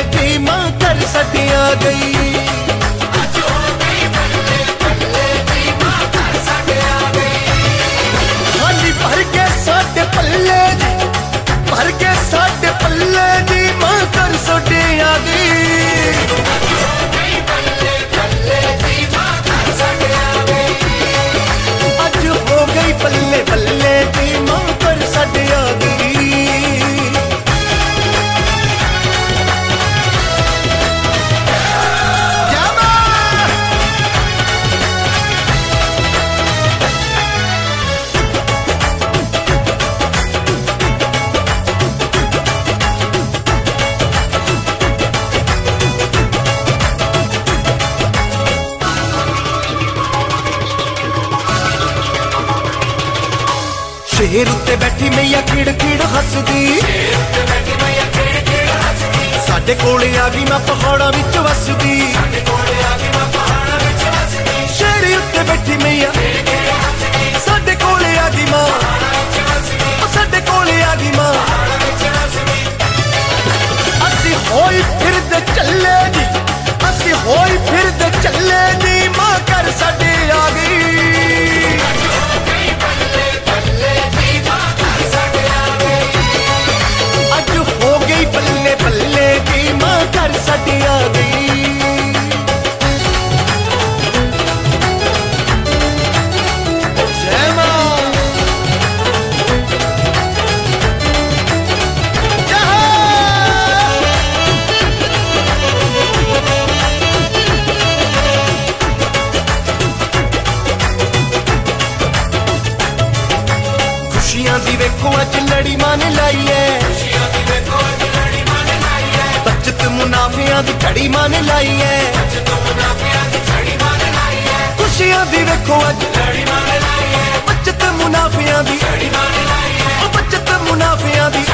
दी मां घर साडे आ गई। भर के साडे पल्ले जी, भर के साडे पल्ले जी मां घर साडे आ गई। अज हो गई बल्ले बल्ले जी मां घर साडे आ गई। शेर उत्ते बैठी मैया खिड़ खिड़ हसदी, साडे कोले आ गई मां पहाड़ां विच वसदी। शेर उत्ते बैठी मैया साडे कोले आ गई मां, साडे कोले आ गई मां। असी होई फिरदे चले जी, असी होई फिरदे चले जी मां घर साडे आ गई। बल्ले बल्ले दी मां घर साडे आ गई। जय मां खुशियां दी वेखो अज लड़ी मां ने लाई है, मुनाफियां दी घड़ी मां ने लाई है। खुशियां दी वेखो अज बचत मुनाफियां दी, बचत मुनाफियां दी।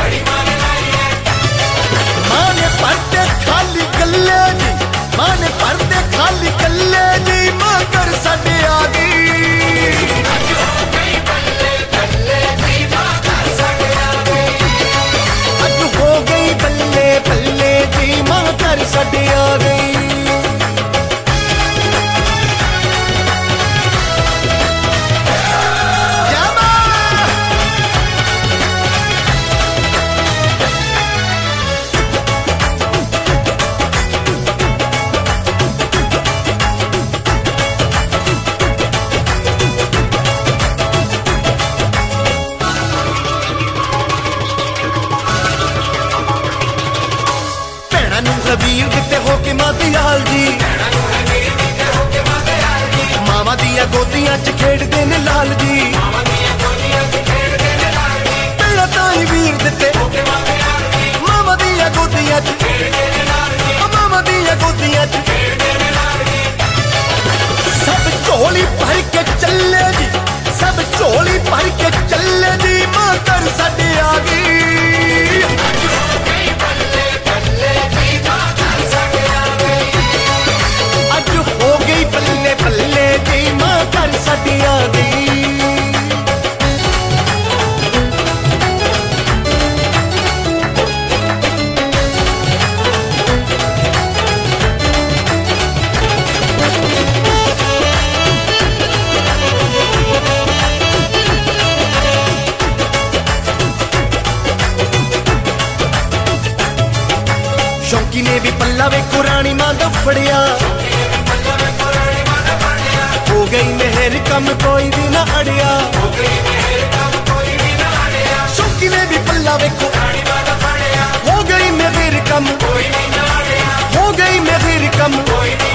मां ने भरते खाली गल्ले जी, मां ने भरते खाली गल्ले जी मां घर साडे आ गई। अज हो गई बल्ले बल्ले दी मां घर साडे आ गई। कबीर दिते हो के मादियाल जी, मामा दिया गोदियां च खेड़दे ने लाल जी। पहला ताई वीर दिते मामा दिया गोदियां च, मामा दिया गोदियां च। सब झोली भर के चले जी, सब झोली भर के चले जी मां घर साडे आ गई। बल्ले बल्ले दी मां घर साडे आ गई। शौकी ने भी पल्ला वे कुरानी मां दा फड़िया, हो गई मेहर कम कोई भी ना अड़िया। शौकी ने भी पल्ला वेखो हो गई मेहर कम, हो गई मेहर कम।